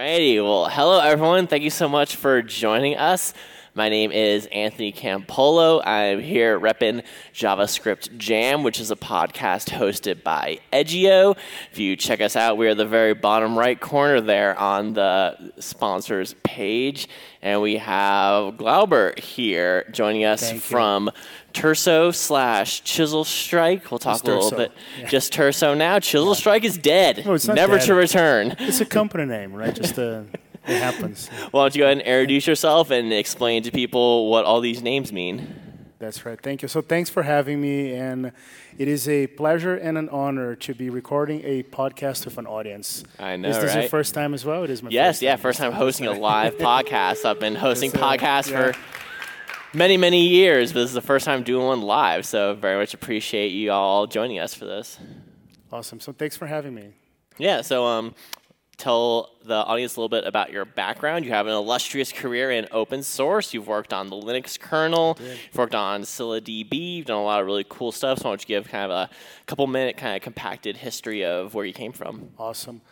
Alrighty, well, hello everyone. Thank you so much for joining us. My name is Anthony Campolo. I'm here repping JavaScript Jam, which is a podcast hosted by Edgio. If you check us out, we are the very bottom right corner there on the sponsors page. And we have Glauber here joining us from Terso/Chisel Strike. We'll talk a little bit. Yeah. Just Terso now. Chisel Strike is dead. No, it's not never dead. To return. It's a company name, right? Just it happens. Why don't you go ahead and introduce yourself and explain to people what all these names mean? That's right. Thank you. So thanks for having me, and it is a pleasure and an honor to be recording a podcast with an audience. I know, Is this right? your first time as well? It is my first time hosting a live podcast. I've been hosting podcasts for many, many years, but this is the first time doing one live, so very much appreciate you all joining us for this. Awesome. So thanks for having me. Yeah, so tell the audience a little bit about your background. You have an illustrious career in open source. You've worked on the Linux kernel. You've worked on ScyllaDB. You've done a lot of really cool stuff. So why don't you give kind of a couple-minute kind of compacted history of where you came from? Awesome.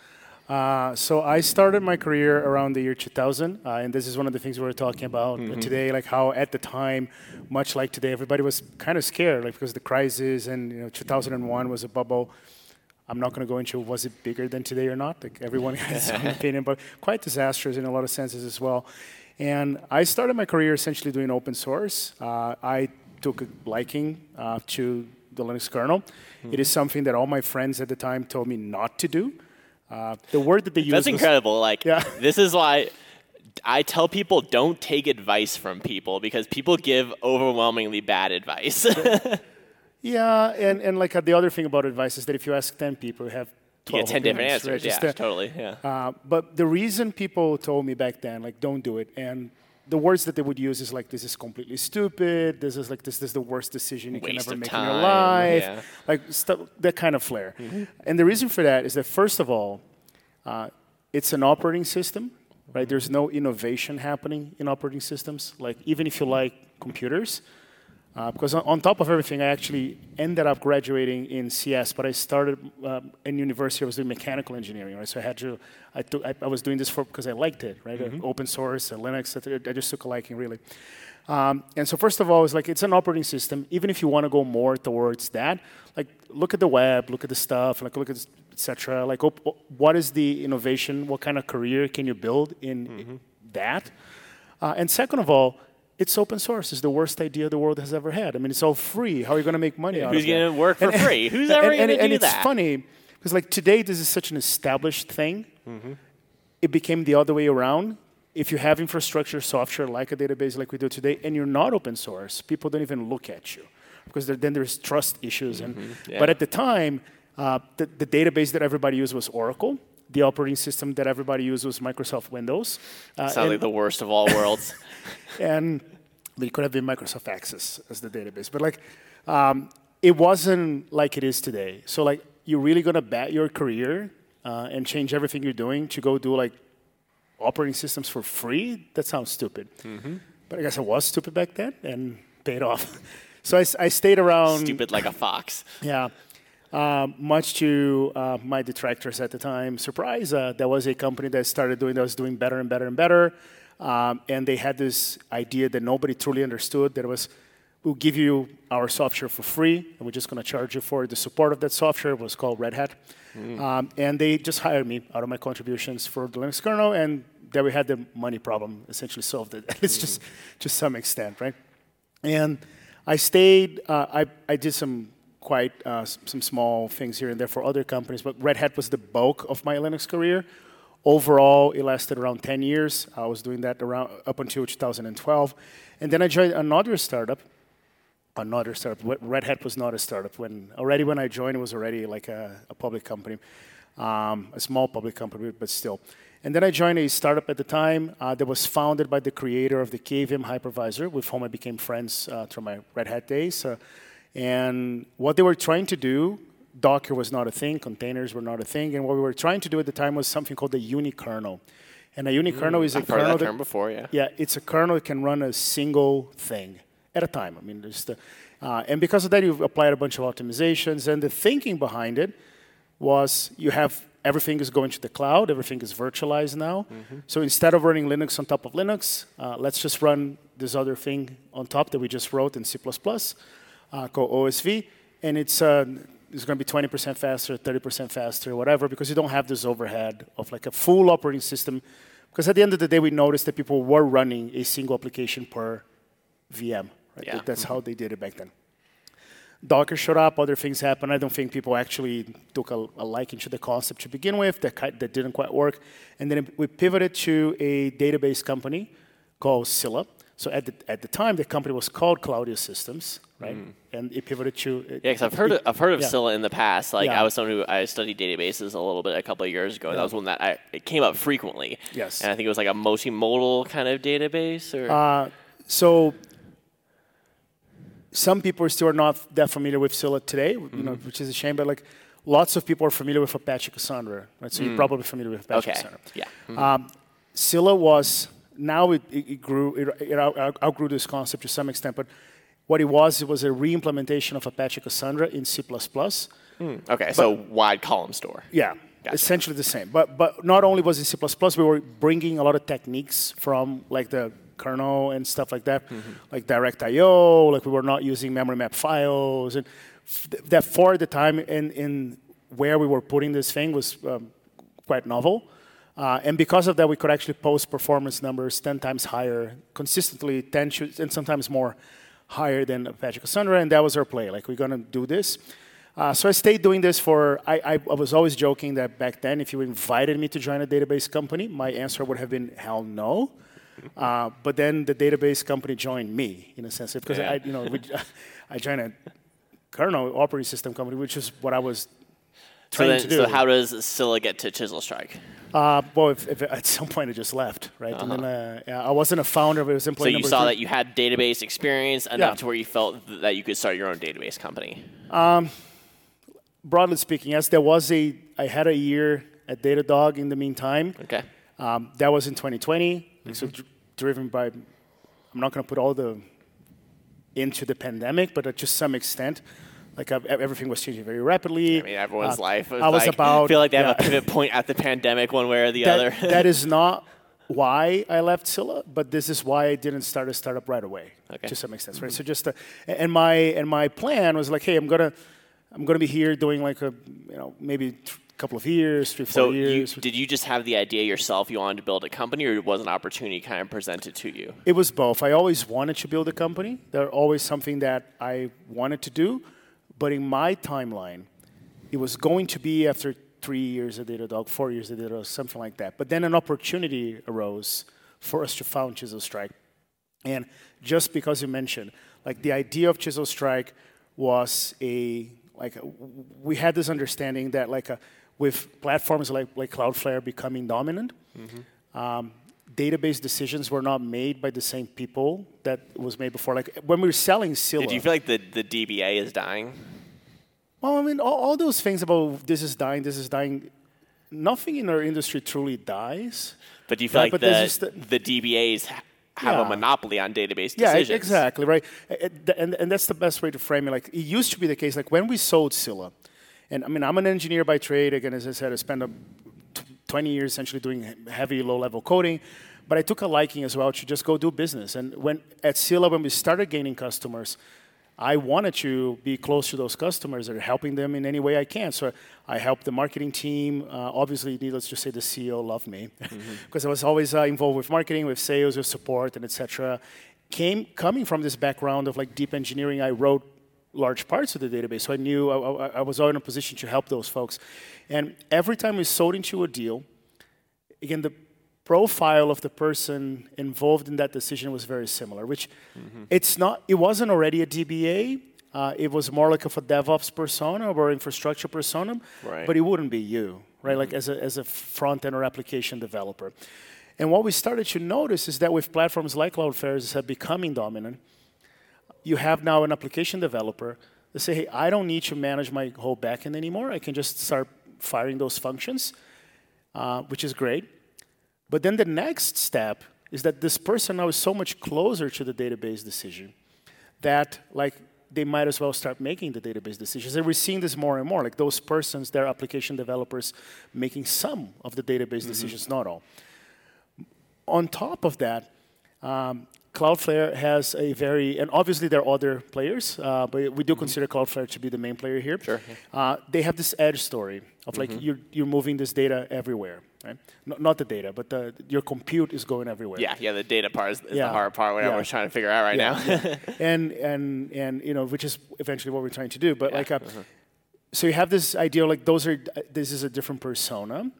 So I started my career around the year 2000, and this is one of the things we were talking about today, like how at the time, much like today, everybody was kind of scared, like because the crisis and 2001 was a bubble. I'm not going to go into was it bigger than today or not. Like everyone has their own opinion, but quite disastrous in a lot of senses as well. And I started my career essentially doing open source. I took a liking to the Linux kernel. It is something that all my friends at the time told me not to do. The word that they use. That's incredible. Like this is why I tell people don't take advice from people because people give overwhelmingly bad advice. Yeah, and like the other thing about advice is that if you ask 10 people, you have 12 10 different answers. Right? Yeah, totally. Yeah. But the reason people told me back then, like, don't do it, and the words that they would use is like, this is completely stupid. This is like this is the worst decision you can ever make in your life. Like that kind of flair. And the reason for that is that first of all, it's an operating system, right? There's no innovation happening in operating systems. Like even if you like computers. Because on top of everything, I actually ended up graduating in CS, but I started in university. I was doing mechanical engineering, right? So I was doing this because I liked it, right? Open source, Linux. I just took a liking, really. And so first of all, it's an operating system. Even if you want to go more towards that, like look at the web, look at the stuff, like look at et cetera. Like what is the innovation? What kind of career can you build in that? And second of all, it's open source. It's the worst idea the world has ever had. I mean, it's all free. How are you going to make money out of it? Who's going to work for free? Who's ever going to do that? And it's funny, because like today, this is such an established thing. It became the other way around. If you have infrastructure software like a database like we do today, and you're not open source, people don't even look at you. Because then there's trust issues. But at the time, the database that everybody used was Oracle. The operating system that everybody used was Microsoft Windows. Sounds like the worst of all worlds. But it could have been Microsoft Access as the database. But like, it wasn't like it is today. So like, you're really going to bet your career and change everything you're doing to go do like operating systems for free? That sounds stupid. But I guess I was stupid back then and paid off. So I stayed around. Stupid like a fox. Yeah. Much to my detractors at the time, surprise, there was a company that was doing better and better and better. And they had this idea that nobody truly understood, that it was, we'll give you our software for free, and we're just going to charge you for the support of that software. It was called Red Hat. And they just hired me out of my contributions for the Linux kernel, and there we had the money problem essentially solved it. It's just to some extent, right? And I stayed, I did some small things here and there for other companies, but Red Hat was the bulk of my Linux career. Overall, it lasted around 10 years. I was doing that up until 2012. And then I joined another startup. Red Hat was not a startup. When I joined, it was already like a public company, a small public company, but still. And then I joined a startup at the time that was founded by the creator of the KVM hypervisor, with whom I became friends through my Red Hat days. And what they were trying to do, Docker was not a thing, containers were not a thing, and what we were trying to do at the time was something called the unikernel. And a unikernel is a kernel. I've heard that term before, yeah. Yeah, it's a kernel that can run a single thing at a time. I mean, and because of that, you've applied a bunch of optimizations, and the thinking behind it was you have everything is going to the cloud. Everything is virtualized now. So instead of running Linux on top of Linux, let's just run this other thing on top that we just wrote in C++, called OSV. And it's going to be 20% faster, 30% faster, whatever, because you don't have this overhead of like a full operating system. Because at the end of the day, we noticed that people were running a single application per VM. Right? Yeah. That's how they did it back then. Docker showed up, other things happened. I don't think people actually took a liking to the concept to begin with. That didn't quite work. And then we pivoted to a database company called Scylla. So at the time, the company was called Cloudia Systems, right? And it pivoted to... Yeah, because I've heard of Scylla in the past. Like Yeah. I was someone who I studied databases a little bit a couple of years ago. That was one that it came up frequently. Yes. And I think it was like a multimodal kind of database. Or So some people still are not that familiar with Scylla today, you know, which is a shame. But like, lots of people are familiar with Apache Cassandra, right? So you're probably familiar with Apache okay. Cassandra. Yeah. Scylla was now it grew. It outgrew this concept to some extent, but what it was a re-implementation of Apache Cassandra in C++. Okay. So wide column store. Yeah, Gotcha. essentially the same. But not only was it C++, we were bringing a lot of techniques from like the kernel and stuff like that, like direct I/O. Like we were not using memory map files, and that for the time in where we were putting this thing was quite novel. And because of that, we could actually post performance numbers 10 times higher, consistently 10 and sometimes more higher than Apache Cassandra, and that was our play. Like, we're going to do this. So I stayed doing this for, I was always joking that back then, if you invited me to join a database company, my answer would have been, hell no. But then the database company joined me, in a sense, because I joined a kernel operating system company, which is what I was trained to do. So how does Scylla get to Chisel Strike? Well, if at some point it just left, right? And then I wasn't a founder, but it was employee So you number saw 3. that you had database experience enough to where you felt that you could start your own database company. Broadly speaking, yes, I had a year at Datadog in the meantime. Okay. That was in 2020. So driven by, I'm not going to put into the pandemic, but to some extent, like everything was changing very rapidly. I mean, everyone's life was I feel like they have a pivot point at the pandemic one way or the other. That is not why I left Scylla, but this is why I didn't start a startup right away, to some extent, right? So just, and my plan was like, hey, I'm gonna be here doing like maybe a couple of years, 3-4 years. Did you just have the idea yourself you wanted to build a company, or was an opportunity kind of presented to you? It was both. I always wanted to build a company. They're always something that I wanted to do, but in my timeline, it was going to be after 3 years at Datadog, 4 years at Datadog, something like that. But then an opportunity arose for us to found Chisel Strike. And just because you mentioned, like the idea of Chisel Strike was we had this understanding that with platforms like Cloudflare becoming dominant, database decisions were not made by the same people that was made before. Like when we were selling Scylla. Did you feel like the DBA is dying? Well, I mean, all those things about this is dying, nothing in our industry truly dies. But do you feel like the DBAs have a monopoly on database decisions? Yeah, exactly, right. And that's the best way to frame it. Like, it used to be the case, like when we sold Scylla, and I mean, I'm an engineer by trade. Again, as I said, I spent 20 years essentially doing heavy, low-level coding. But I took a liking as well to just go do business. And at Scylla, when we started gaining customers, I wanted to be close to those customers and helping them in any way I can. So I helped the marketing team. Obviously, needless to say, the CEO loved me because I was always involved with marketing, with sales, with support, and etc. Coming from this background of like deep engineering, I wrote large parts of the database, so I knew I was all in a position to help those folks. And every time we sold into a deal, again, the profile of the person involved in that decision was very similar, which it wasn't already a DBA. It was more like of a DevOps persona or infrastructure persona, but it wouldn't be you, right? Like as a front-end or application developer. And what we started to notice is that with platforms like Cloudflare becoming dominant, you have now an application developer that say, hey, I don't need to manage my whole backend anymore. I can just start firing those functions, which is great. But then the next step is that this person now is so much closer to the database decision that like they might as well start making the database decisions. And we're seeing this more and more, like those persons, they're application developers making some of the database decisions, not all. On top of that, Cloudflare has a very, and obviously there are other players, but we do consider Cloudflare to be the main player here. Sure. They have this edge story of like you're moving this data everywhere, right? Not the data, but your compute is going everywhere. Yeah, the data part is the hard part. What everyone's trying to figure out right now. And you know, which is eventually what we're trying to do. But like, so you have this idea like this is a different persona,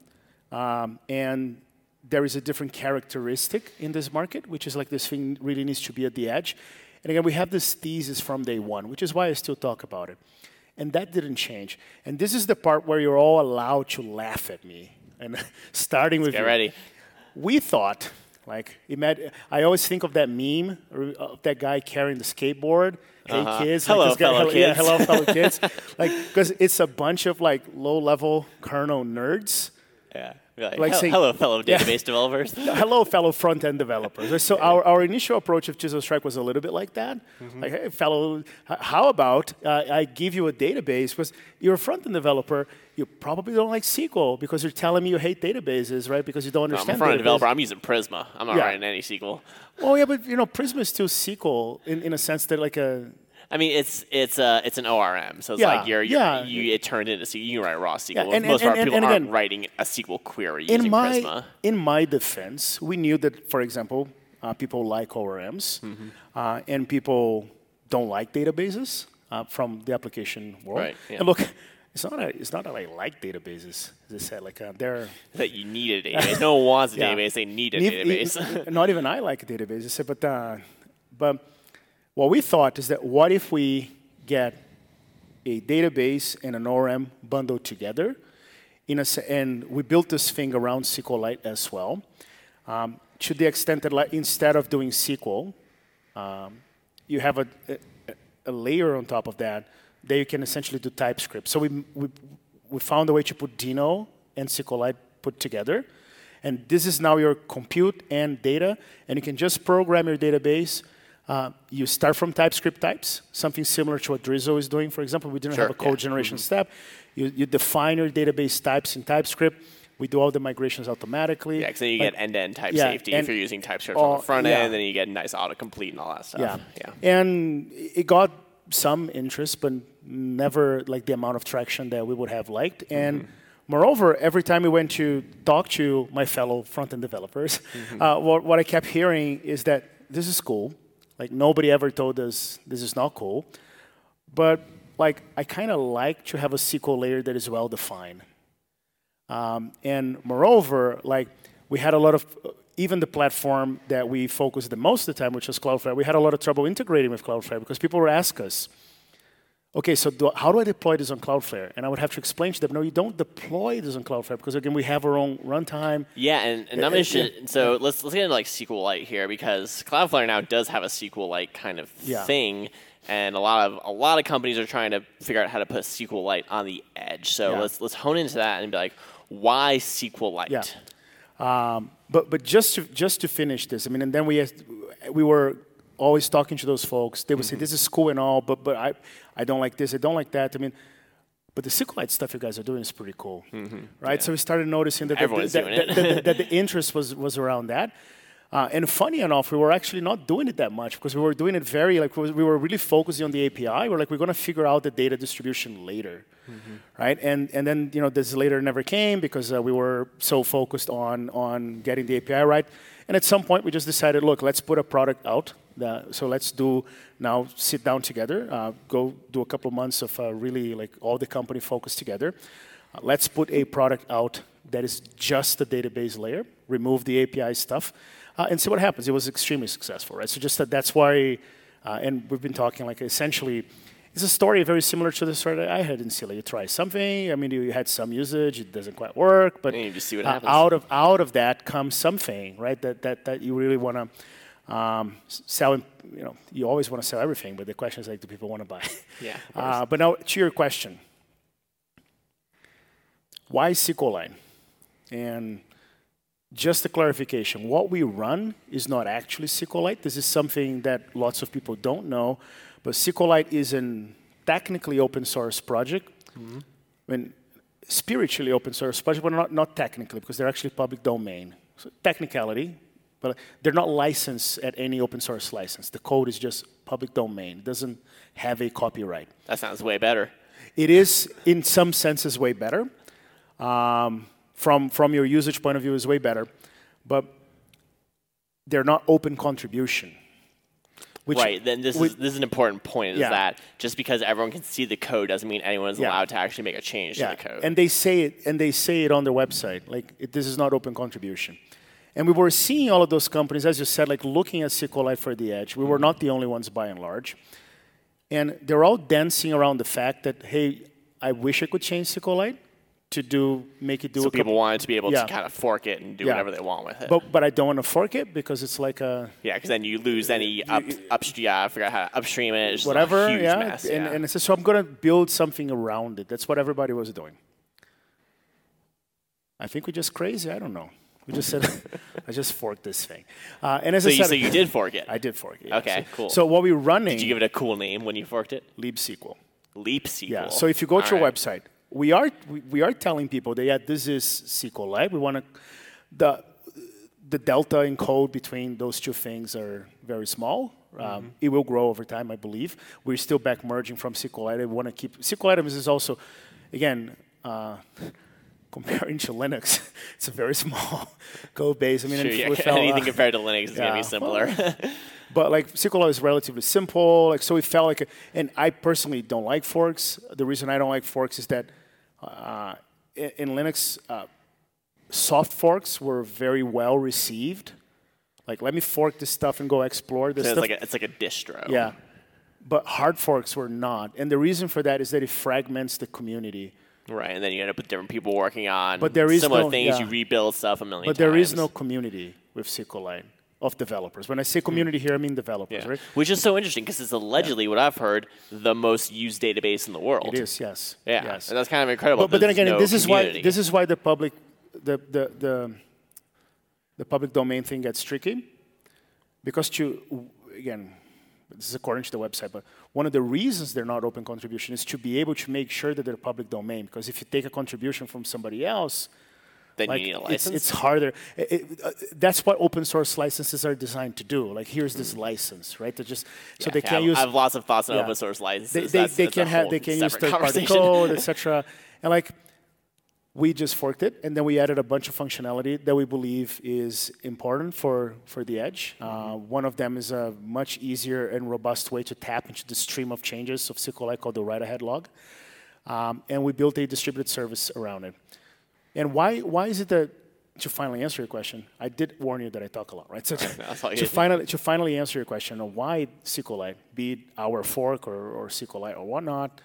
and there is a different characteristic in this market, which is like this thing really needs to be at the edge. And again, we have this thesis from day one, which is why I still talk about it. And that didn't change. And this is the part where you're all allowed to laugh at me. And starting with Get ready. We thought, like, I always think of that meme of that guy carrying the skateboard. Hey kids, hello like fellow kids. Yeah, hello fellow kids. Like, because it's a bunch of like low-level kernel nerds. Yeah. Like, Like saying, hello, fellow database developers. Hello, fellow front-end developers. So our initial approach of Chisel Strike was a little bit like that. Like, hey, fellow, how about I give you a database? Because you're a front-end developer, you probably don't like SQL because you're telling me you hate databases, right? Because you don't understand. I'm a front-end developer. I'm using Prisma. I'm not writing any SQL. Oh yeah, but you know, Prisma is still SQL in a sense that like a. I mean, it's an ORM, so it's like it turned into SQL. You can write raw SQL. Yeah, and most of our people and aren't again, writing a SQL query using Prisma. In my defense, we knew that, for example, people like ORMs, and people don't like databases from the application world. Right, yeah. And look, it's not that I like databases. As I said, like they're that you need a database. No one wants a database. They need a database. Not even I like a database. I said, but what we thought is that what if we get a database and an ORM bundled together, and we built this thing around SQLite as well, to the extent that like, instead of doing SQL, you have a layer on top of that you can essentially do TypeScript. So we found a way to put Dino and SQLite put together, and this is now your compute and data, and you can just program your database. You start from TypeScript types, something similar to what Drizzle is doing, for example. We didn't have a code generation step. You define your database types in TypeScript. We do all the migrations automatically. Yeah, because then you get end-to-end type safety if you're using TypeScript on the front end, then you get nice autocomplete and all that stuff. Yeah. And it got some interest, but never like the amount of traction that we would have liked. And moreover, every time we went to talk to my fellow front-end developers, what I kept hearing is that this is cool. Like, nobody ever told us this is not cool. But, like, I kind of like to have a SQL layer that is well-defined. And moreover, like, we had a lot of, even the platform that we focused the most of the time, which was Cloudflare, we had a lot of trouble integrating with Cloudflare because people would ask us, okay, so how do I deploy this on Cloudflare? And I would have to explain to them, no, you don't deploy this on Cloudflare because, again, we have our own runtime. Yeah, and I'm interested. So let's get into like SQLite here because Cloudflare now does have a SQLite kind of thing, and a lot of companies are trying to figure out how to put SQLite on the edge. So let's hone into that and be like, why SQLite? Yeah. But just to finish this, I mean, and then we were always talking to those folks. They would say, this is cool and all, but I don't like this, I don't like that. I mean, but the SQLite stuff you guys are doing is pretty cool, right? Yeah. So we started noticing that the interest was around that. And funny enough, we were actually not doing it that much because we were doing it very, like, we were really focusing on the API. We're like, we're going to figure out the data distribution later, right? And then, you know, this later never came because we were so focused on getting the API right. And at some point, we just decided, look, let's put a product out. So let's sit down together, go do a couple of months of really like all the company focus together. Let's put a product out that is just the database layer, remove the API stuff, and see what happens. It was extremely successful, right? So just that's why, and we've been talking like essentially, it's a story very similar to the story that I had in Scylla. You try something, I mean, you had some usage, it doesn't quite work, but you just see what happens. Out of that comes something, right? That you really want to. Sell, you know, you always want to sell everything, but the question is like, do people want to buy? Yeah. But now to your question, why SQLite? And just a clarification, what we run is not actually SQLite. This is something that lots of people don't know, but SQLite is an technically open source project. I mean, spiritually open source project, but not technically, because they're actually public domain. So technicality, but they're not licensed at any open source license. The code is just public domain. It doesn't have a copyright. That sounds way better. It is, in some senses, way better. From your usage point of view, is way better. But they're not open contribution. Right, then this is an important point, is that just because everyone can see the code doesn't mean anyone is allowed to actually make a change to the code. And they say it on their website, like this is not open contribution. And we were seeing all of those companies, as you said, like looking at SQLite for the edge. We were not the only ones by and large. And they're all dancing around the fact that, hey, I wish I could change SQLite to make it do so people wanted to be able to kind of fork it and do whatever they want with it. But I don't want to fork it because it's like a... Yeah, because then you lose any upstream, I forgot how to upstream it. It's just whatever, a huge mess. And it says, so I'm going to build something around it. That's what everybody was doing. I think we're just crazy. I don't know. We just said, I just forked this thing. And as I said, so you did fork it? I did fork it. Okay, cool. So what we're running... Did you give it a cool name when you forked it? LeapSQL. LeapSQL. Yeah, so if you go to our website, we are telling people that, this is SQLite. We want to... The delta in code between those two things are very small. It will grow over time, I believe. We're still back merging from SQLite. We want to keep... SQLite is also, again... comparing to Linux, it's a very small code base. I mean, anything compared to Linux is going to be simpler. But like SQL is relatively simple. Like so, it felt like, and I personally don't like forks. The reason I don't like forks is that in Linux, soft forks were very well received. Like, let me fork this stuff and go explore this stuff. It's like a distro. Yeah, but hard forks were not, and the reason for that is that it fragments the community. Right, and then you end up with different people working on similar things. You rebuild stuff a million times. But there is no community with SQLite of developers. When I say community here, I mean developers, right? Which is so interesting because it's allegedly, what I've heard, the most used database in the world. It is, yes. Yeah, yes. And that's kind of incredible. But then again, this is why the public domain thing gets tricky, because again, this is according to the website, but one of the reasons they're not open contribution is to be able to make sure that they're public domain. Because if you take a contribution from somebody else, then you need a license. It's harder. That's what open source licenses are designed to do. Like, here's this license, right? So they can't use. I have lots of thoughts on open source licenses. They can use third-party code, etc. And like, we just forked it, and then we added a bunch of functionality that we believe is important for the edge. One of them is a much easier and robust way to tap into the stream of changes of SQLite called the write-ahead log. And we built a distributed service around it. And why is it that, to finally answer your question, I did warn you that I talk a lot, right? So to finally answer your question on why SQLite, be it our fork or SQLite or whatnot,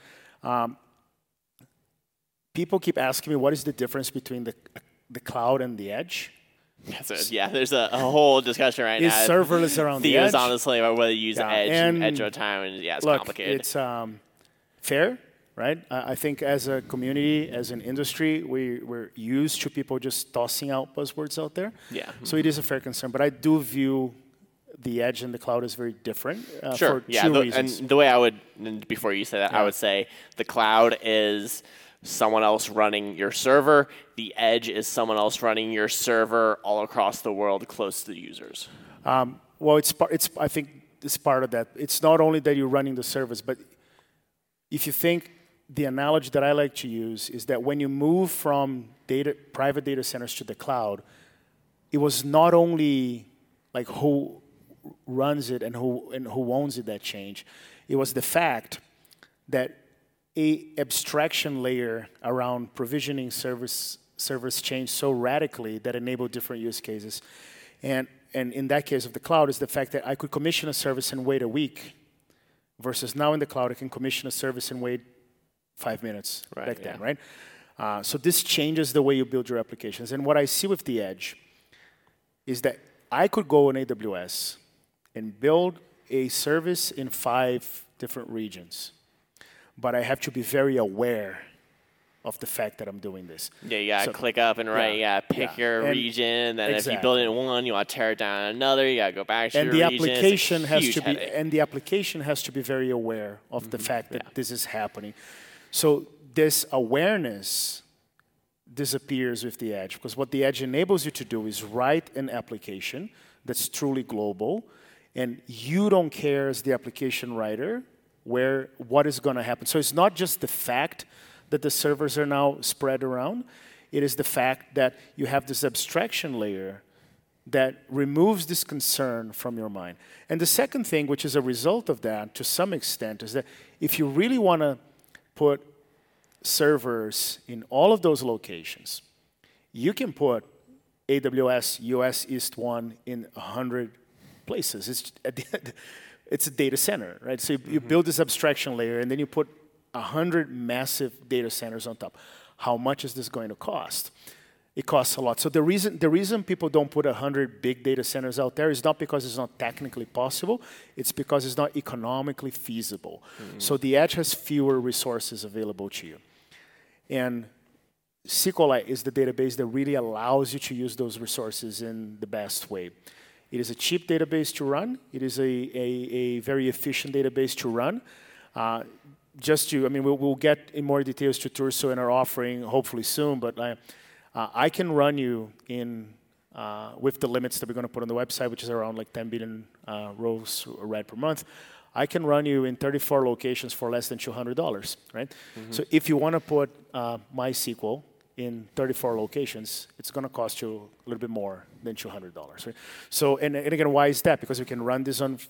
people keep asking me, what is the difference between the cloud and the edge? There's a whole discussion right now. Is serverless around the edge? Theo's honestly about whether you use edge and edge of time, and it's complicated. It's fair, right? I think as a community, as an industry, we're used to people just tossing out buzzwords out there. Yeah. So it is a fair concern, but I do view the edge and the cloud is very different for two reasons. And the way I would, before you say that, I would say the cloud is someone else running your server. The edge is someone else running your server all across the world close to the users. Well, I think it's part of that. It's not only that you're running the service, but if you think, the analogy that I like to use is that when you move from private data centers to the cloud, it was not only like who runs it and who owns it that changed. It was the fact that a abstraction layer around provisioning servers changed so radically that enabled different use cases. And in that case of the cloud is the fact that I could commission a service and wait a week versus now in the cloud I can commission a service and wait 5 minutes then, right? So this changes the way you build your applications. And what I see with the edge is that I could go on AWS and build a service in 5 different regions. But I have to be very aware of the fact that I'm doing this. Yeah, you gotta click up and right. Pick your region. Then if you build it in one, you want to tear it down in another. You gotta go back to your region. The application has to be very aware of the fact that this is happening. So this awareness disappears with the Edge, because what the Edge enables you to do is write an application that's truly global, and you don't care as the application writer what is going to happen. So it's not just the fact that the servers are now spread around. It is the fact that you have this abstraction layer that removes this concern from your mind. And the second thing, which is a result of that to some extent, is that if you really want to put servers in all of those locations, you can put AWS US East 1 in 100 places. It's a data center, right? So you build this abstraction layer, and then you put 100 massive data centers on top. How much is this going to cost? It costs a lot. So the reason people don't put 100 big data centers out there is not because it's not technically possible. It's because it's not economically feasible. So the Edge has fewer resources available to you. And SQLite is the database that really allows you to use those resources in the best way. It is a cheap database to run. It is a very efficient database to run. We'll get in more details to Turso and our offering hopefully soon, but I can run you in, with the limits that we're going to put on the website, which is around like 10 billion rows read per month. I can run you in 34 locations for less than $200, right? So if you want to put MySQL in 34 locations, it's going to cost you a little bit more than $200, right? So, and again, why is that? Because we can run this on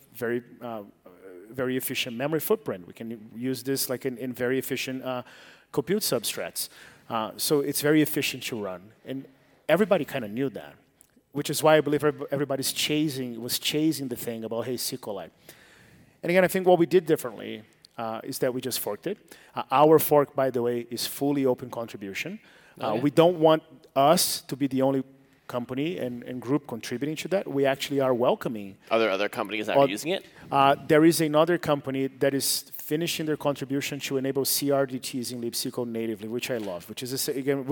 very efficient memory footprint. We can use this like in very efficient compute substrates. So it's very efficient to run. And everybody kind of knew that, which is why I believe everybody's was chasing the thing about, hey, SQLite. And again, I think what we did differently is that we just forked it. Our fork, by the way, is fully open contribution. We don't want us to be the only company and group contributing to that. We actually are welcoming. Are there other companies that are using it? There is another company that is finishing their contribution to enable CRDTs in libsql natively, which I love, which is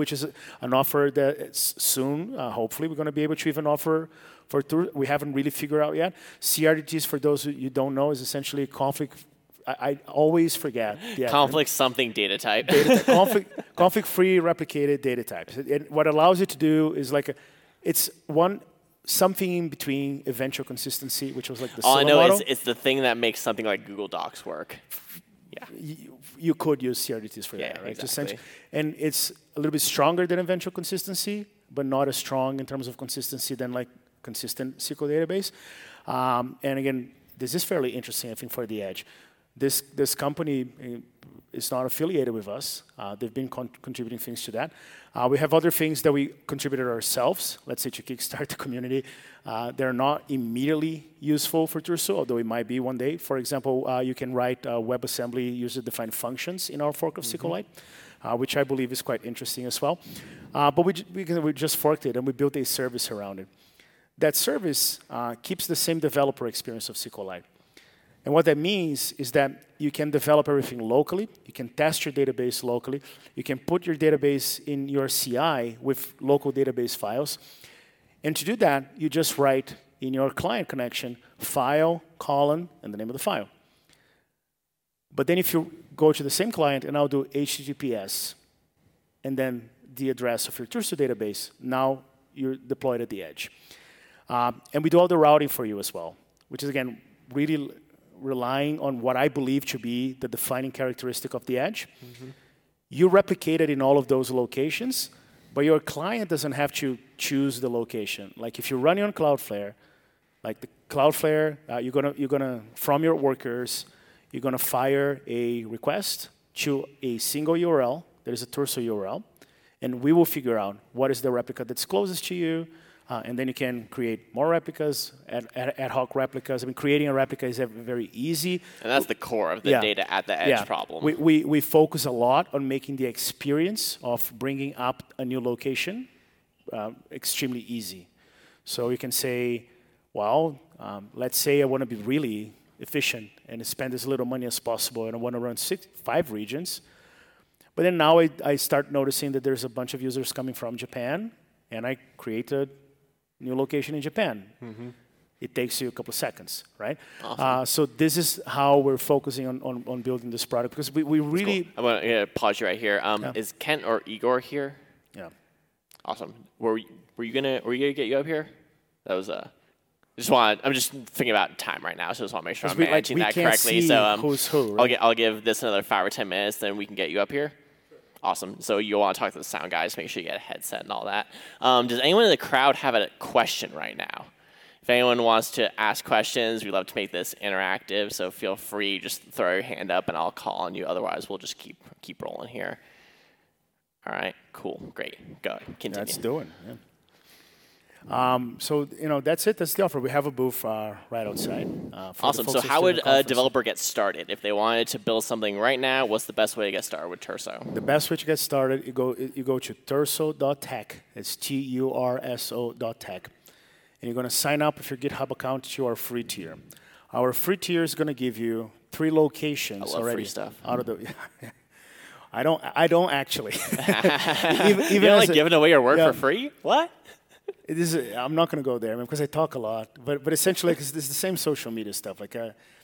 an offer that soon, hopefully, we're going to be able to even offer for we haven't really figured out yet. CRDTs, for those who you don't know, is essentially conflict. I always forget the conflict something data type. Conflict-free replicated data types. And what allows you to do is it's something in between eventual consistency, which was like the All I know model. is it's the thing that makes something like Google Docs work. Yeah. You could use CRDTs for that, right? Exactly. And it's a little bit stronger than eventual consistency, but not as strong in terms of consistency than like consistent SQL database. And again, this is fairly interesting, I think, for the Edge. This company is not affiliated with us. They've been contributing things to that. We have other things that we contributed ourselves, let's say to kickstart the community. They're not immediately useful for Turso, although it might be one day. For example, you can write WebAssembly user-defined functions in our fork of SQLite, which I believe is quite interesting as well. But we just forked it, and we built a service around it. That service keeps the same developer experience of SQLite. And what that means is that you can develop everything locally. You can test your database locally. You can put your database in your CI with local database files. And to do that, you just write in your client connection, file, colon, and the name of the file. But then if you go to the same client and I'll do HTTPS, and then the address of your Turso database, now you're deployed at the Edge. And we do all the routing for you as well, which is, again, really relying on what I believe to be the defining characteristic of the Edge. You replicate it in all of those locations, but your client doesn't have to choose the location. Like if you're running on Cloudflare, like the Cloudflare, you're gonna from your workers, you're gonna fire a request to a single URL. There is a Turso URL, and we will figure out what is the replica that's closest to you. And then you can create more replicas, ad hoc replicas. I mean, creating a replica is very easy. And that's the core of the data at the Edge problem. We focus a lot on making the experience of bringing up a new location extremely easy. So you can say, well, let's say I want to be really efficient and spend as little money as possible, and I want to run 5 regions. But then now I start noticing that there's a bunch of users coming from Japan, and I create a new location in Japan. It takes you a couple of seconds, right? Awesome. So this is how we're focusing on building this product, because we really... Cool. I'm going to pause you right here. Is Kent or Igor here? Yeah. Awesome. Were you gonna get you up here? That was I'm just thinking about time right now, so I just want to make sure I'm managing that correctly. So who's who, right? I'll give this another 5 or 10 minutes, then we can get you up here. Awesome. So you'll want to talk to the sound guys, make sure you get a headset and all that. Does anyone in the crowd have a question right now? If anyone wants to ask questions, we'd love to make this interactive, so feel free, just throw your hand up and I'll call on you. Otherwise, we'll just keep rolling here. All right, cool, great. Go ahead, continue. That's doing, yeah. So, that's it. That's the offer. We have a booth right outside. Awesome. So how would a developer get started? If they wanted to build something right now, what's the best way to get started with Turso? The best way to get started, you go to turso.tech. It's TURSO.tech. And you're going to sign up with your GitHub account to our free tier. Our free tier is going to give you 3 locations I love already. Free stuff. Out of the, I don't actually. You're like giving away your work for free? What? I'm not going to go there because I talk a lot. But essentially, it's the same social media stuff. Like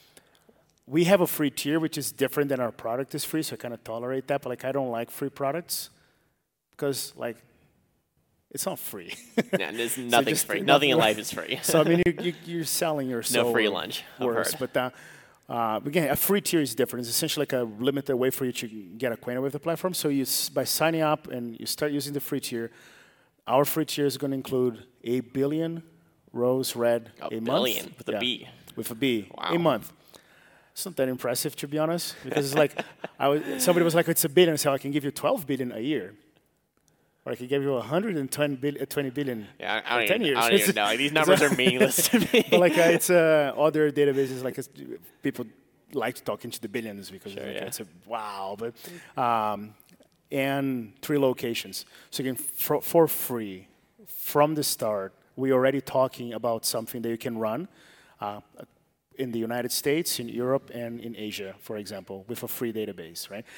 we have a free tier, which is different than our product is free, so I kind of tolerate that. But I don't like free products because it's not free. Yeah, nothing's free. Nothing in life is free. So, I mean, you're selling your soul. No free lunch. Worse. But again, a free tier is different. It's essentially like a limited way for you to get acquainted with the platform. So by signing up and you start using the free tier, our free tier is going to include 1 billion rows read a month. Billion with a B. With a B. Wow. A month. It's not that impressive, to be honest, because it's like somebody was like, it's a billion, so I can give you 12 billion a year. Or I could give you 120 billion I for 10 years. I don't even know. Like, these numbers are meaningless to me. But it's other databases, people like to talk into the billions because it's wow. But and 3 locations. So you can, for free, from the start, we're already talking about something that you can run in the United States, in Europe, and in Asia, for example, with a free database, right?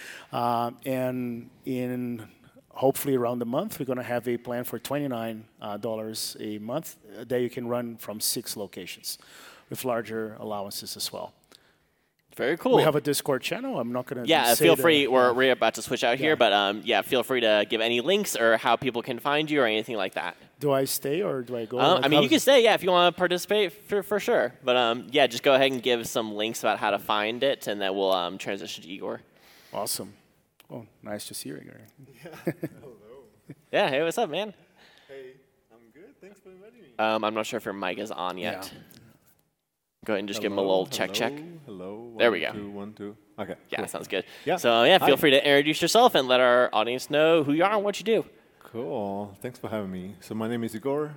And in hopefully around the month, we're going to have a plan for $29 a month that you can run from 6 locations with larger allowances as well. Very cool. We have a Discord channel. I'm not going to feel free. We're about to switch out here, but feel free to give any links or how people can find you or anything like that. Do I stay or do I go? I mean, you can stay, if you want to participate for sure. But just go ahead and give some links about how to find it, and then we'll transition to Igor. Awesome. Oh, nice to see you, Igor. Yeah. Hello. Yeah. Hey, what's up, man? Hey, I'm good. Thanks for inviting me. I'm not sure if your mic is on yet. Yeah. Go ahead and just give him a little check. Hello. There we go. 2, 1, 2. Okay. Yeah, cool. sounds good. Yeah. So feel free to introduce yourself and let our audience know who you are and what you do. Cool. Thanks for having me. So my name is Igor.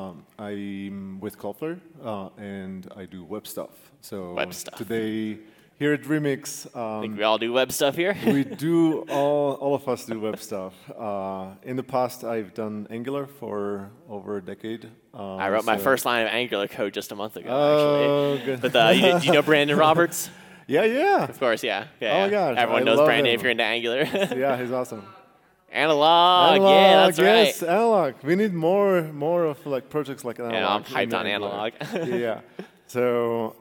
I'm with Cloudflare, and I do web stuff. So Web stuff. Today, here at Remix, I think we all do web stuff here. we do all of us do web stuff. In the past, I've done Angular for over a decade. I wrote my first line of Angular code just a month ago, Oh, actually. good. But do you know Brandon Roberts? Yeah. Of course, yeah. Oh my God, Everyone I knows love Brandon him. if you're into Angular. Yeah, he's awesome. Analog, yeah, that's yes, right. Analog. We need more of projects like Analog. Yeah, I'm hyped on Angular. Analog. Yeah. So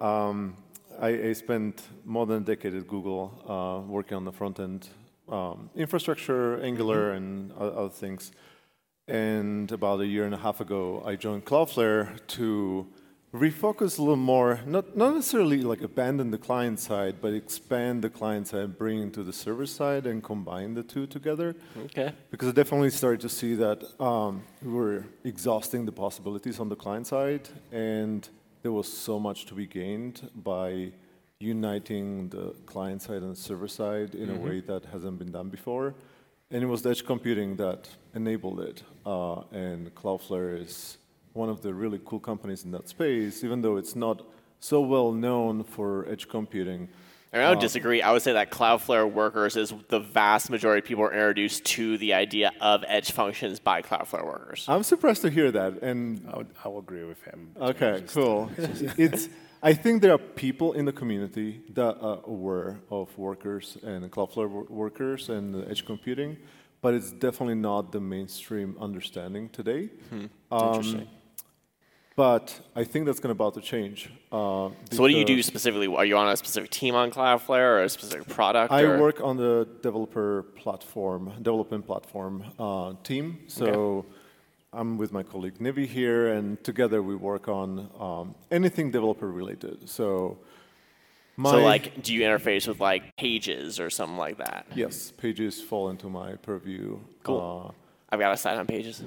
I spent more than a decade at Google working on the front end infrastructure, Angular, and other things. And about a year and a half ago, I joined Cloudflare to refocus a little more, not necessarily abandon the client side, but expand the client side, bring it to the server side, and combine the two together. Okay. Because I definitely started to see that we were exhausting the possibilities on the client side, and there was so much to be gained by uniting the client side and the server side in a way that hasn't been done before. And it was the edge computing that enabled it. And Cloudflare is one of the really cool companies in that space, even though it's not so well known for edge computing. I don't disagree. I would say that Cloudflare Workers is the vast majority of people are introduced to the idea of edge functions by Cloudflare Workers. I'm surprised to hear that. And I will agree with him. okay, cool. It's I think there are people in the community that are aware of workers and Cloudflare workers and edge computing, but it's definitely not the mainstream understanding today. Interesting. But I think that's about to change. So what do you do specifically? Are you on a specific team on Cloudflare or a specific product? I work on the development platform team. So I'm with my colleague Nivi here, and together we work on anything developer related. So like, do you interface with like Pages or something like that? Yes, Pages fall into my purview. Cool. I've got to sign on Pages.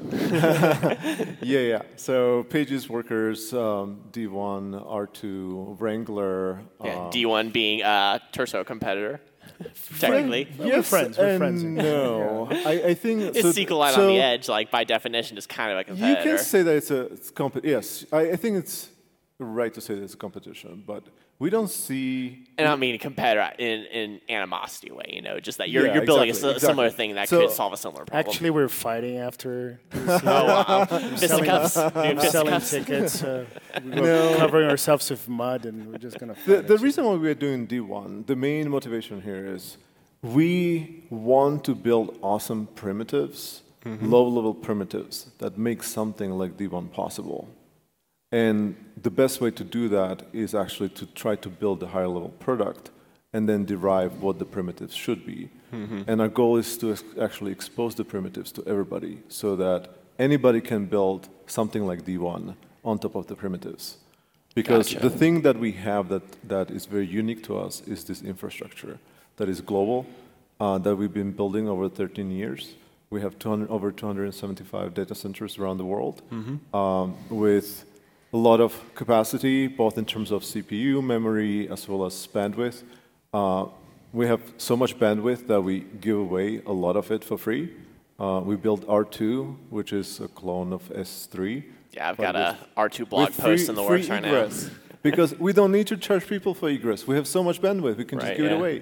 Yeah. So Pages workers, D1, R2, Wrangler. D1 being a Turso competitor, technically. Yes, We're friends. No, I think It's SQLite on the edge, like by definition, is kind of a competitor. You can say that it's yes, I think it's right to say that it's a competition, but we don't see. And I don't mean competitor in animosity way, just that you're building a similar thing that could solve a similar problem. Actually, we're fighting after. Fisticuffs. Selling tickets. We're covering ourselves with mud, and we're just gonna. The reason why we're doing D1, the main motivation here is we want to build awesome primitives, low-level primitives that make something like D1 possible. And the best way to do that is actually to try to build a higher level product and then derive what the primitives should be. And our goal is to actually expose the primitives to everybody so that anybody can build something like D1 on top of the primitives. Because the thing that we have that is very unique to us is this infrastructure that is global, that we've been building over 13 years. We have over 275 data centers around the world with a lot of capacity, both in terms of CPU, memory, as well as bandwidth. We have so much bandwidth that we give away a lot of it for free. We built R2, which is a clone of S3. Yeah, I've got a R2 blog post in the works right now. Because we don't need to charge people for egress. We have so much bandwidth, we can just give it away.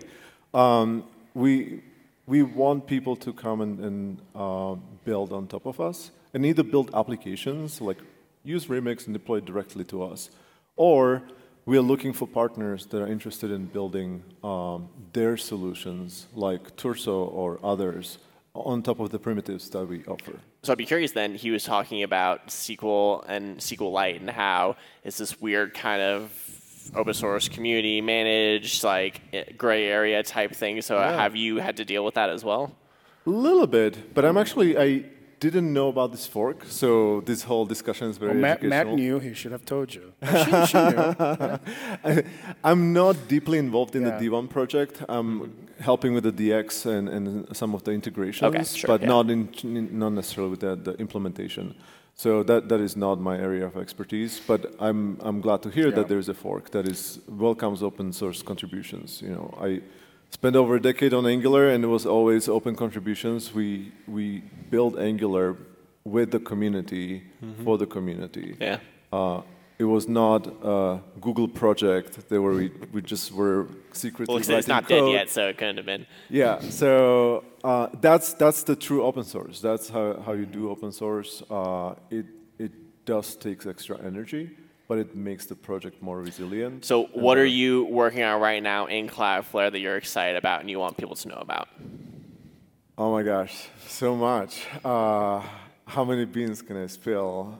We want people to come and build on top of us, and either build applications like use Remix and deploy it directly to us. Or we are looking for partners that are interested in building their solutions, like Turso or others, on top of the primitives that we offer. So I'd be curious then, he was talking about SQL and SQLite and how it's this weird kind of open source community managed, like gray area type thing. So have you had to deal with that as well? A little bit, but I didn't know about this fork, so this whole discussion is very educational. Matt knew. He should have told you. She knew. I'm not deeply involved in the D1 project. I'm helping with the DX and some of the integrations, but not necessarily with the implementation. So that is not my area of expertise. But I'm glad to hear that there is a fork that welcomes open source contributions. I spent over a decade on Angular, and it was always open contributions. We built Angular with the community, for the community. Yeah. It was not a Google project. We just were secretly writing code. It's not dead yet, so it couldn't have been. Yeah, so that's the true open source. That's how you do open source. It does take extra energy, but it makes the project more resilient. So what are you working on right now in Cloudflare that you're excited about and you want people to know about? Oh my gosh, so much. How many beans can I spill?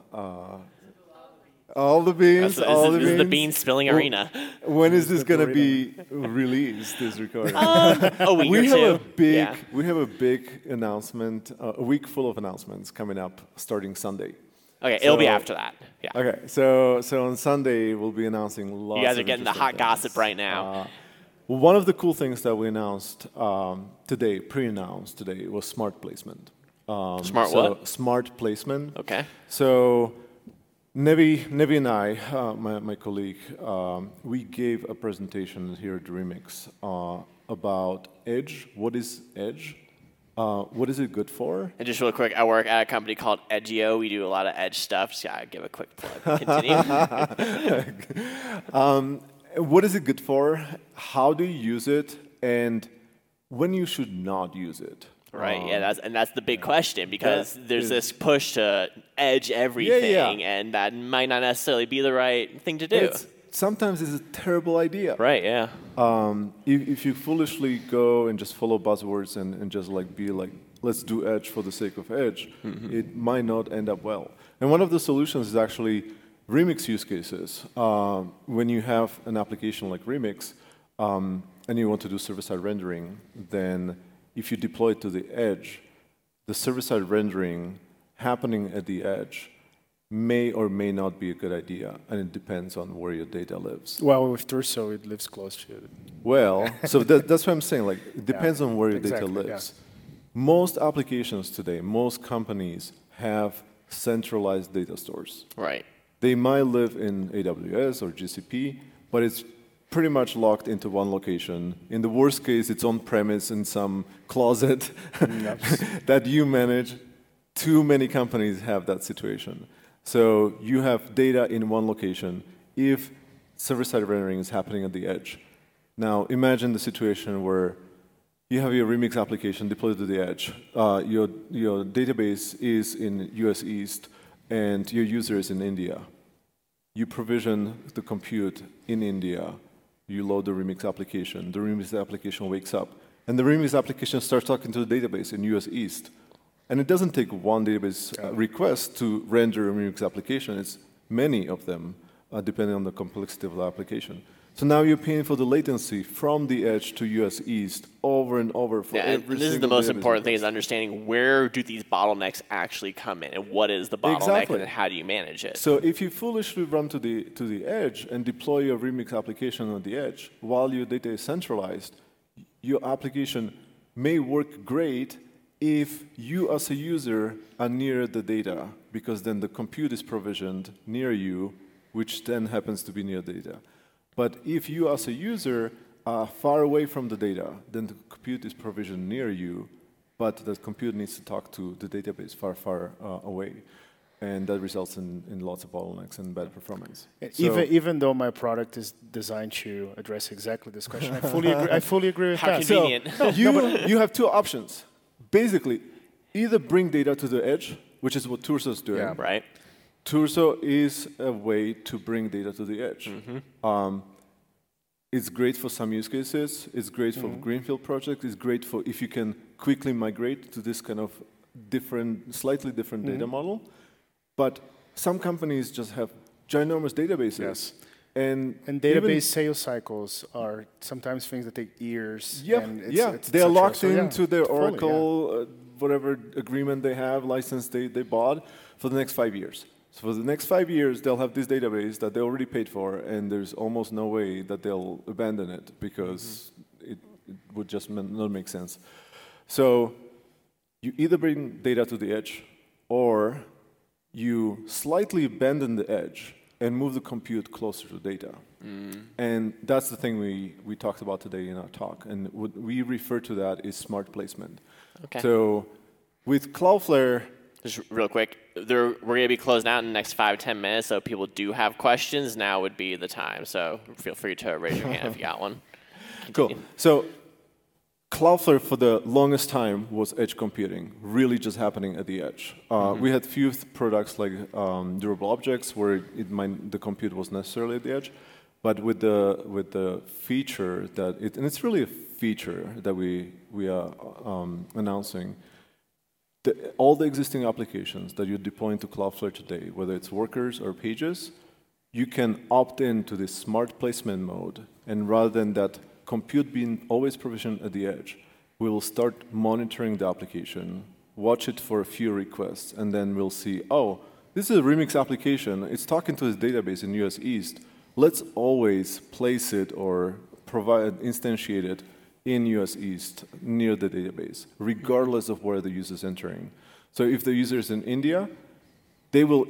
All the beans, This is the bean spilling arena. When is this going to be released, this recording? A week or two. We have a big announcement, a week full of announcements coming up starting Sunday. Okay, it'll be after that. Yeah. Okay, so on Sunday we'll be announcing lots. You guys are getting the hot gossip right now. One of the cool things that we announced today, pre-announced today, was smart placement. What? Smart placement. Okay. So Nevi and I, my colleague, we gave a presentation here at Remix about Edge. What is Edge? What is it good for? And just real quick, I work at a company called Edgio. We do a lot of Edge stuff. So I give a quick plug. Continue. What is it good for? How do you use it? And when you should not use it? Right, that's the big question, because there's this push to edge everything, and that might not necessarily be the right thing to do. sometimes it's a terrible idea. Right, yeah. If you foolishly go and just follow buzzwords and just like be like, let's do Edge for the sake of Edge, it might not end up well. And one of the solutions is actually Remix use cases. When you have an application like Remix and you want to do server-side rendering, then if you deploy it to the edge, the server-side rendering happening at the edge may or may not be a good idea, and it depends on where your data lives. Well, with Torso, it lives close to it. Well, so that's what I'm saying. Like, it depends on where your data exactly, lives. Most applications today, most companies have centralized data stores. Right. They might live in AWS or GCP, but it's pretty much locked into one location. In the worst case, it's on-premise in some closet that you manage. Too many companies have that situation. So you have data in one location if server-side rendering is happening at the edge. Now imagine the situation where you have your Remix application deployed to the edge. Your database is in US East and your user is in India. You provision the compute in India. You load the Remix application. The Remix application wakes up. And the Remix application starts talking to the database in US East. And it doesn't take one database request to render a Remix application. It's many of them, depending on the complexity of the application. So now you're paying for the latency from the edge to US East over and over for every this is the most important thing, is understanding where do these bottlenecks actually come in, and what is the bottleneck, and how do you manage it. So if you foolishly run to the edge and deploy your Remix application on the edge while your data is centralized, your application may work great if you as a user are near the data, because then the compute is provisioned near you, which then happens to be near data. But if you as a user are far away from the data, then the compute is provisioned near you, but the compute needs to talk to the database far, far away. And that results in lots of bottlenecks and bad performance. Even though my product is designed to address exactly this question, I fully agree with How that. convenient. So you have two options. Basically, either bring data to the edge, which is what Torso is doing. Yeah. Right. Torso is a way to bring data to the edge. It's great for some use cases. It's great for greenfield projects. It's great for if you can quickly migrate to this kind of slightly different data model. But some companies just have ginormous databases. Yes. And database sales cycles are sometimes things that take years. They are locked into their Oracle, whatever agreement they have, license they bought for the next 5 years. So for the next 5 years, they'll have this database that they already paid for, and there's almost no way that they'll abandon it because it would just not make sense. So you either bring data to the edge, or you slightly abandon the edge and move the compute closer to data. And that's the thing we talked about today in our talk. And what we refer to that is smart placement. Okay. So with Cloudflare... Just real quick, we're going to be closing out in the next 5-10 minutes, so if people do have questions, now would be the time. So feel free to raise your hand if you got one. Cool. So Cloudflare for the longest time was edge computing, really just happening at the edge. We had few products like Durable Objects where the compute was necessarily at the edge, but with the feature that and it's really a feature that we are announcing. All the existing applications that you're deploying to Cloudflare today, whether it's Workers or Pages, you can opt in to this smart placement mode, and rather than that compute being always provisioned at the edge, we will start monitoring the application, watch it for a few requests, and then we'll see, oh, this is a Remix application. It's talking to its database in US East. Let's always place it or instantiate it in US East near the database, regardless of where the user is entering. So if the user is in India, they will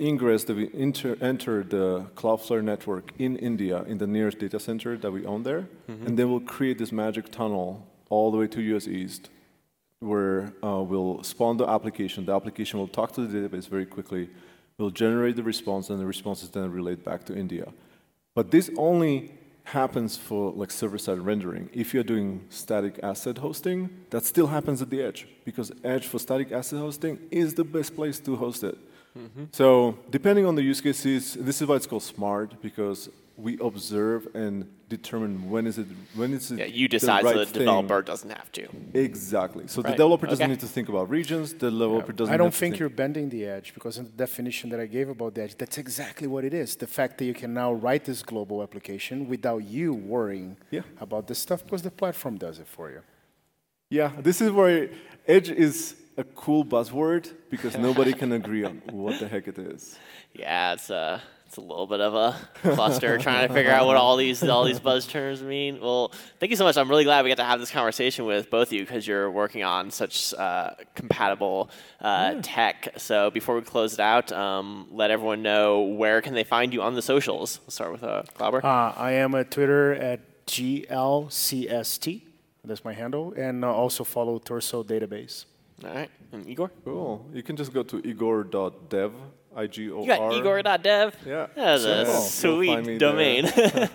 enter the Cloudflare network in India, in the nearest data center that we own there, and they will create this magic tunnel all the way to US East, where we'll spawn the application. The application will talk to the database very quickly, will generate the response, and the response is then relayed back to India. But this only happens for like server-side rendering. If you're doing static asset hosting, that still happens at the edge, because edge for static asset hosting is the best place to host it. So depending on the use cases, this is why it's called smart, because we observe and determine when is it Yeah, you decide the so right the developer doesn't have to. Exactly. So the Right. developer doesn't Okay. need to think about regions. The developer doesn't. I don't have to think you're bending the edge, because in the definition that I gave about the edge, that's exactly what it is. The fact that you can now write this global application without you worrying about this stuff, because the platform does it for you. Yeah, this is where edge is a cool buzzword because nobody can agree on what the heck it is. Yeah, it's a little bit of a cluster trying to figure out what all these buzz terms mean. Well, thank you so much. I'm really glad we got to have this conversation with both of you because you're working on such compatible tech. So before we close it out, let everyone know where can they find you on the socials. We'll start with Glauber. I am at Twitter at GLCST. That's my handle. And also follow Torso Database. All right. And Igor? Cool. You can just go to igor.dev, I-G-O-R. You got igor.dev? Yeah. That's a Simple. You'll find sweet me domain.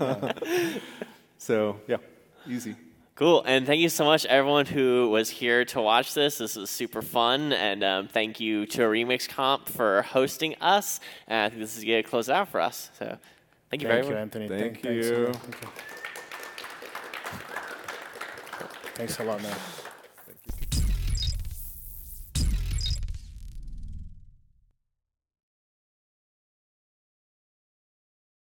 So, yeah, easy. Cool, and thank you so much, everyone who was here to watch this. This was super fun, and thank you to RemixComp for hosting us. And I think this is going to close it out for us. So, thank you very much. Anthony. Thank Thanks a you. lot. Thanks a lot, man.